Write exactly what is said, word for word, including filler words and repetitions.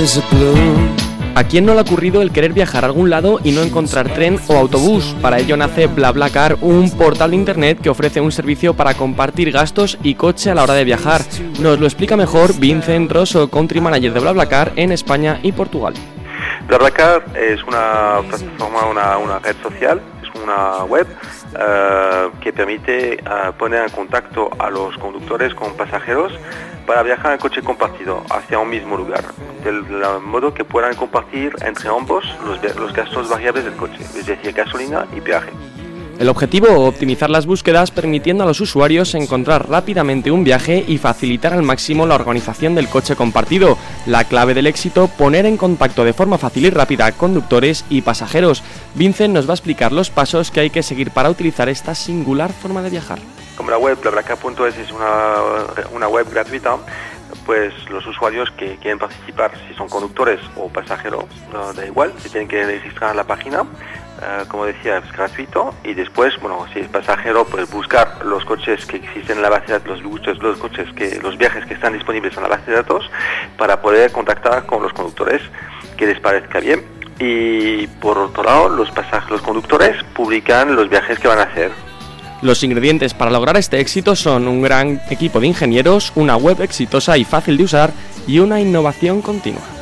skies are blue. ¿A quién no le ha ocurrido el querer viajar a algún lado y no encontrar tren o autobús? Para ello nace BlaBlaCar, un portal de internet que ofrece un servicio para compartir gastos y coche a la hora de viajar. Nos lo explica mejor Vincent Rosso, Country Manager de BlaBlaCar en España y Portugal. BlaBlaCar es una plataforma, una, una red social, es una web uh, que permite uh, poner en contacto a los conductores con pasajeros para viajar en coche compartido hacia un mismo lugar, del modo que puedan compartir entre ambos los, los gastos variables del coche, es decir, gasolina y peaje. El objetivo, optimizar las búsquedas permitiendo a los usuarios encontrar rápidamente un viaje y facilitar al máximo la organización del coche compartido. La clave del éxito, poner en contacto de forma fácil y rápida a conductores y pasajeros. Vincent nos va a explicar los pasos que hay que seguir para utilizar esta singular forma de viajar. Como la web BlaBlaCar punto es es una, una web gratuita, pues los usuarios que quieren participar, si son conductores o pasajeros, no da igual, se tienen que registrar en la página. Uh, como decía, es gratuito, y después, bueno, si es pasajero, pues buscar los coches que existen en la base de datos, los coches, los coches que, los viajes que están disponibles en la base de datos, para poder contactar con los conductores que les parezca bien. Y por otro lado, los pasajeros, los conductores publican los viajes que van a hacer. Los ingredientes para lograr este éxito son un gran equipo de ingenieros, una web exitosa y fácil de usar y una innovación continua.